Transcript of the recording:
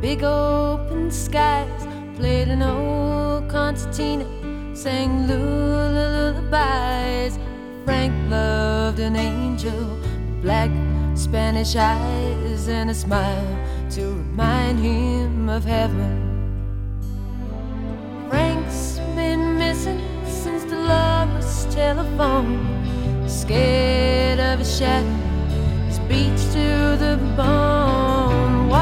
big open skies, played an old concertina, sang lullabies. Frank loved an angel, black Spanish eyes, and a smile to remind him of heaven. Frank's been missing since the lover's telephone, scared of a shadow, his beats to the bone.